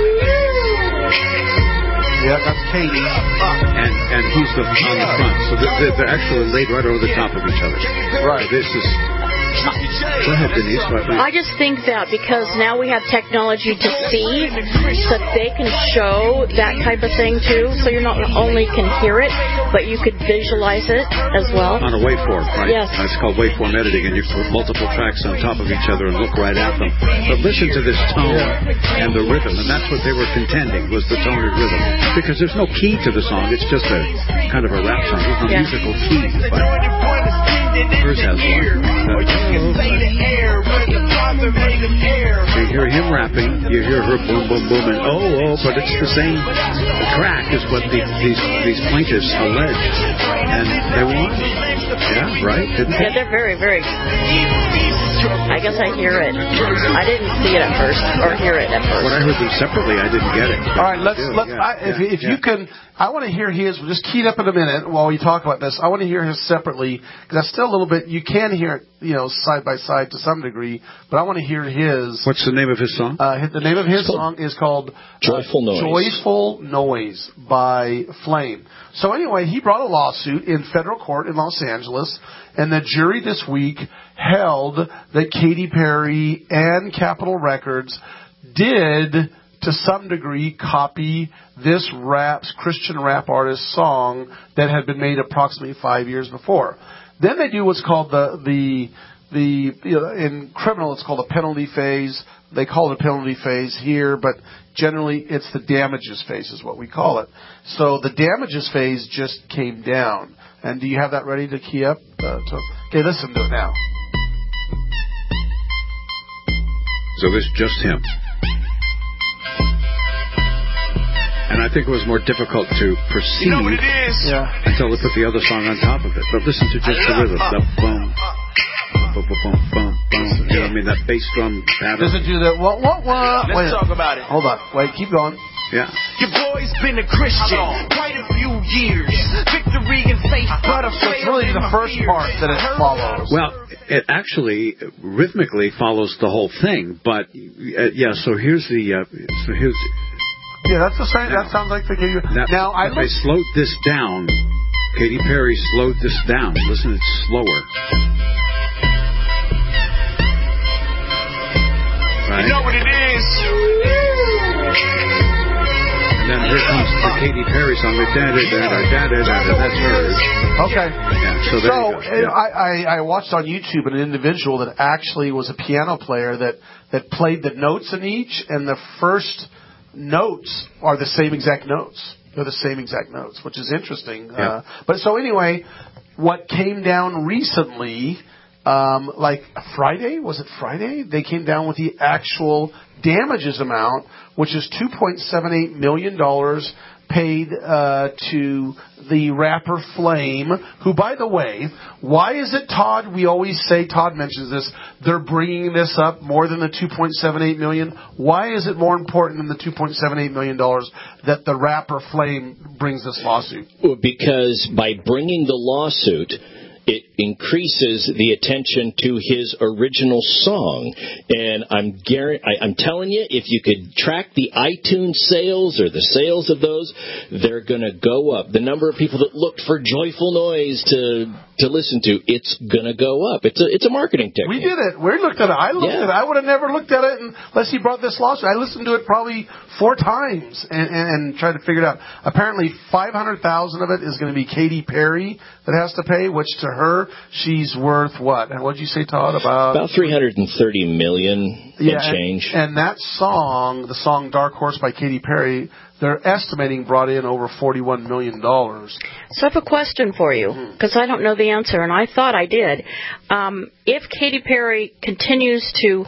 Yeah, that's Katy. And and he's the on the front, so they're, they're actually laid right over the top of each other. Right. So this is. Go ahead, Denise. I just think that because now we have technology to see, so they can show that type of thing too. So you're not only can hear it, but you could visualize it as well. On a waveform, right? Yes. Uh, it's called waveform editing, and you put multiple tracks on top of each other and look right at them. But listen to this tone and the rhythm, and that's what they were contending was the tone and rhythm. Because there's no key to the song; it's just a kind of a rap song. There's no yeah. musical key. But hers has one. Uh, you hear him rapping. You hear her boom, boom, boom, and oh, oh, but it's the same track as what the, these these plaintiffs allege, and they won. Yeah, right. Didn't yeah, they're very, very. I guess I hear it. I didn't see it at first or hear it at first. When I heard them separately, I didn't get it. All right, let's let's. Yeah, I, if yeah, if yeah. you can, I want to hear his. We'll just key it up in a minute while we talk about this. I want to hear his separately because that's still a little bit. You can hear it, you know, side by side to some degree, but I want to hear his. What's the name of his song? Uh, the name of his song is called Joyful uh, Noise. Joyful Noise by Flame. So anyway, he brought a lawsuit in federal court in Los Angeles, and the jury this week held that Katy Perry and Capitol Records did, to some degree, copy this rap, Christian rap artist song that had been made approximately five years before. Then they do what's called the the the you know, in criminal it's called a penalty phase. They call it a penalty phase here, but generally it's the damages phase is what we call it. So the damages phase just came down. And do you have that ready to key up? Uh, to, okay, listen to it now. So this is just him. And I think it was more difficult to proceed You know what it is? Yeah. until they put the other song on top of it. But listen to just the rhythm. The boom, boom, boom, boom, boom, boom. You know what I mean? That bass drum pattern. Listen to that. What, what, what? Let's Wait. talk about it. Hold on. Wait, keep going. Yeah. Your boy's been a Christian quite a few years. Victory and faith, but a So it's really the first part that it follows. Well, it actually rhythmically follows the whole thing, but uh, yeah. So here's the. Uh, so here's. Yeah, that's the same. That sounds like the Katy. Now, Now I if I looked- slowed this down, Katy Perry slowed this down. Listen, it's slower. Right? You know what it is? And then here comes the Katy Perry song. Da, da, da, da, da, da, da, that's hers. Okay. Yeah, so there So you go. uh, Yeah. I, I, I watched on YouTube an individual that actually was a piano player that, that played the notes in each, and the first notes are the same exact notes. They're the same exact notes, which is interesting. Yeah. Uh, but so anyway, what came down recently, um, like Friday, was it Friday? They came down with the actual damages amount, which is two point seven eight million dollars paid uh, to the rapper Flame, who, by the way, why is it, Todd, we always say, Todd mentions this, they're bringing this up more than the two point seven eight million dollars? Why is it more important than the two point seven eight million dollars that the rapper Flame brings this lawsuit? Well, because by bringing the lawsuit, it increases the attention to his original song. And I'm guar- I, I'm telling you, if you could track the iTunes sales or the sales of those, they're going to go up. The number of people that looked for Joyful Noise to to listen to, it's going to go up. It's a it's a marketing technique. We did it. We looked at it. I looked Yeah. at it. I would have never looked at it unless he brought this lawsuit. I listened to it probably four times and, and, and tried to figure it out. Apparently, five hundred thousand of it is going to be Katy Perry that has to pay, which to her, she's worth what? And what did you say, Todd? About About three hundred thirty million yeah, and change. And, and that song, the song "Dark Horse" by Katy Perry, they're estimating brought in over forty-one million dollars. So I have a question for you, because I don't know the answer, and I thought I did. Um, if Katy Perry continues to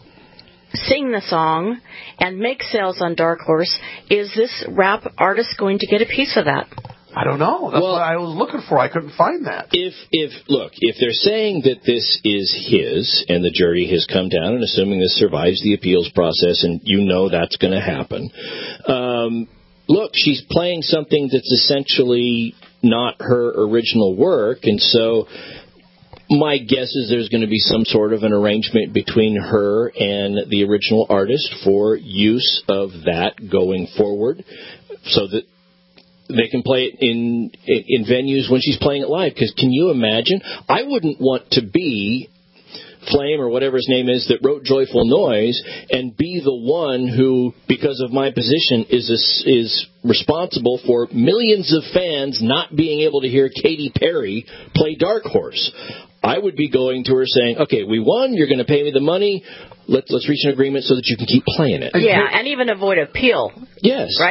sing the song and make sales on Dark Horse, is this rap artist going to get a piece of that? I don't know. That's Well, what I was looking for. I couldn't find that. If if look, if they're saying that this is his, and the jury has come down, and assuming this survives the appeals process, and you know that's going to happen, um, look, she's playing something that's essentially not her original work, and so my guess is there's going to be some sort of an arrangement between her and the original artist for use of that going forward, so that they can play it in in venues when she's playing it live. Because can you imagine? I wouldn't want to be Flame or whatever his name is that wrote Joyful Noise and be the one who, because of my position, is a, is responsible for millions of fans not being able to hear Katy Perry play Dark Horse. I would be going to her saying, okay, we won, you're going to pay me the money, let's let's reach an agreement so that you can keep playing it. Yeah, and even avoid appeal. Yes. Right?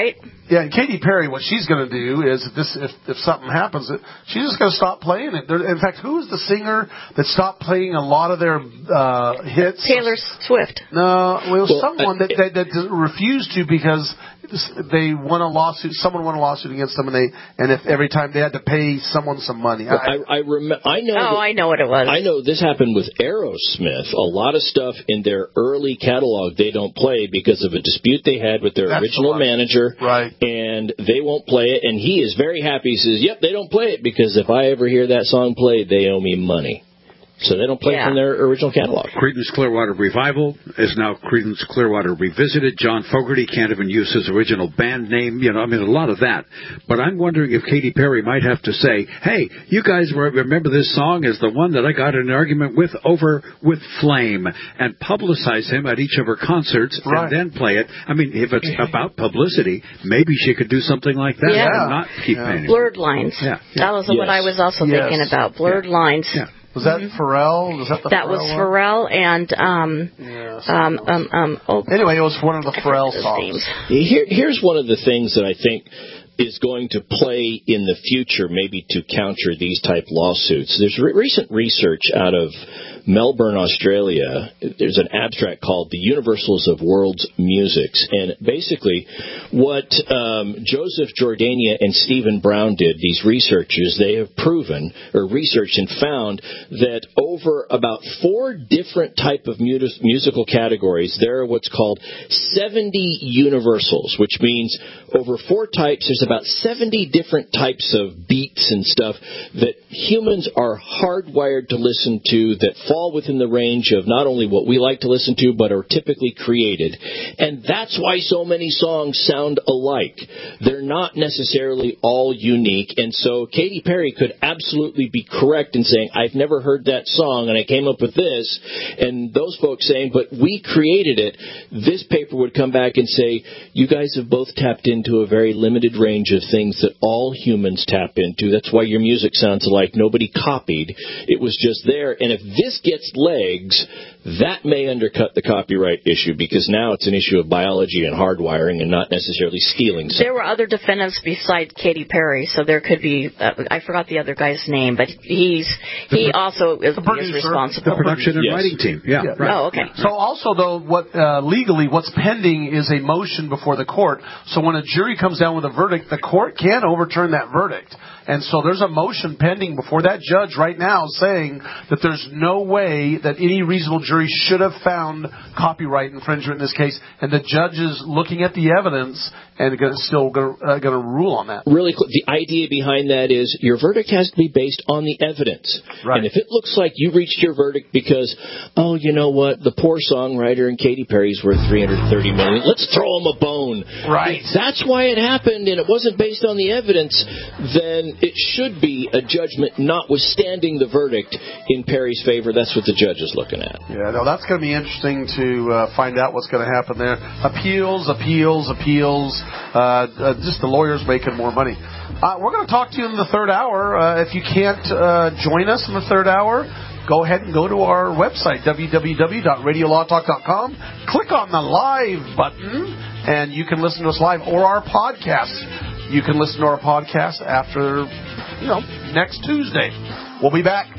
Yeah, and Katy Perry, what she's going to do is, if this if, if something happens, she's just going to stop playing it. There, in fact, who is the singer that stopped playing a lot of their uh, hits? Taylor Swift. No, well, it was Well, someone I- that, that that refused to because they won a lawsuit. Someone won a lawsuit against them, and they and if every time they had to pay someone some money. Well, I, I, rem- I know. Oh, that- I know what it was. I know this happened with Aerosmith. A lot of stuff in their early catalog they don't play because of a dispute they had with their That's original the one. manager, Right. and they won't play it. And he is very happy. He says, "Yep, they don't play it because if I ever hear that song played, they owe me money." So they don't play Yeah. from their original catalog. Creedence Clearwater Revival is now Creedence Clearwater Revisited. John Fogerty can't even use his original band name. You know, I mean, a lot of that. But I'm wondering if Katy Perry might have to say, hey, you guys remember this song as the one that I got in an argument with over with Flame, and publicize him at each of her concerts Right. and then play it. I mean, if it's about publicity, maybe she could do something like that Yeah. and not keep Yeah. paying. Blurred lines. Yeah. That was what Yes. I was also Yes. thinking about. Blurred lines. Yeah. Was that Pharrell? Was that the That Pharrell was one? Pharrell and um Yeah, um um um. Oh, Anyway, it was one of the I Pharrell forget those songs. names. Here, here's one of the things that I think is going to play in the future, maybe to counter these type lawsuits. There's re- recent research out of Melbourne, Australia. There's an abstract called The Universals of World's Musics. And basically what um, Joseph Jordania and Stephen Brown did, these researchers, they have proven or researched and found that over about four different type of mu- musical categories, there are what's called seventy universals, which means over four types, there's about seventy different types of beats and stuff that humans are hardwired to listen to that fall within the range of not only what we like to listen to, but are typically created. And that's why so many songs sound alike. They're not necessarily all unique. And so Katy Perry could absolutely be correct in saying, I've never heard that song and I came up with this. And those folks saying, but we created it. This paper would come back and say, you guys have both tapped into a very limited range of things that all humans tap into. That's why your music sounds alike. Nobody copied. It was just there. And if this gets legs, that may undercut the copyright issue because now it's an issue of biology and hardwiring and not necessarily stealing something. There were other defendants besides Katy Perry, so there could be. Uh, I forgot the other guy's name, but he's he pro- also is, the producer, is responsible. The production and Yes. writing team. Yeah. Yeah. Right. Oh, okay. So also, though, what uh, legally, what's pending is a motion before the court. So when a jury comes down with a verdict, the court can overturn that verdict. And so there's a motion pending before that judge right now saying that there's no way that any reasonable jury should have found copyright infringement in this case. And the judge is looking at the evidence and gonna, still going uh, to rule on that. Really, quick, the idea behind that is your verdict has to be based on the evidence. Right. And if it looks like you reached your verdict because, oh, you know what, the poor songwriter and Katy Perry's worth three hundred thirty million dollars, let's throw him a bone. Right. If that's why it happened and it wasn't based on the evidence, then it should be a judgment notwithstanding the verdict in Perry's favor. That's what the judge is looking at. Yeah, no, that's going to be interesting to uh, find out what's going to happen there. Appeals, appeals, appeals. Uh, uh, just the lawyers making more money. Uh, we're going to talk to you in the third hour. Uh, if you can't uh, join us in the third hour, go ahead and go to our website, w w w dot radio law talk dot com. Click on the live button, and you can listen to us live or our podcast. You can listen to our podcast after, you know, next Tuesday. We'll be back.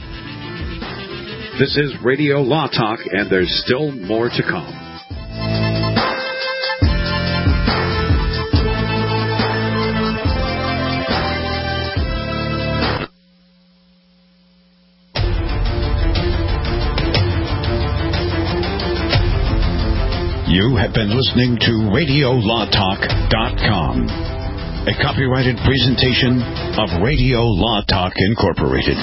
This is Radio Law Talk, and there's still more to come. You have been listening to radio law talk dot com, a copyrighted presentation of Radio Law Talk Incorporated.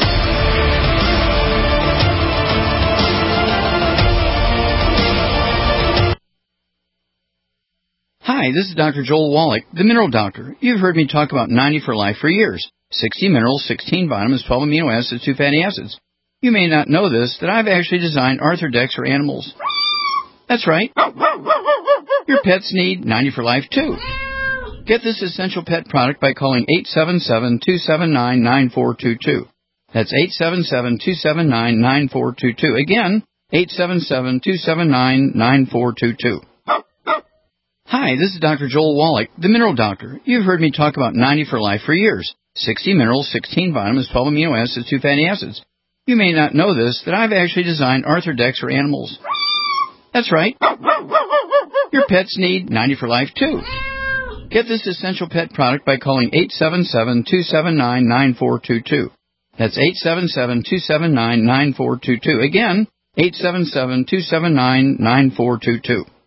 Hi, this is Doctor Joel Wallach, the Mineral Doctor. You've heard me talk about ninety for Life for years. sixty minerals, sixteen vitamins, twelve amino acids, two fatty acids. You may not know this, that I've actually designed Arthrodex for animals. That's right. Your pets need ninety for Life, too. Get this essential pet product by calling eight seven seven, two seven nine, nine four two two. That's eight seven seven, two seven nine, nine four two two. Again, eight seven seven, two seven nine, nine four two two. Hi, this is Doctor Joel Wallach, the Mineral Doctor. You've heard me talk about ninety for Life for years. sixty minerals, sixteen vitamins, twelve amino acids, two fatty acids. You may not know this, that I've actually designed Arthrodex for animals. That's right. Your pets need ninety for Life, too. Get this essential pet product by calling eight seven seven, two seven nine, nine four two two. That's eight seven seven, two seven nine, nine four two two. Again, eight seven seven, two seven nine, nine four two two.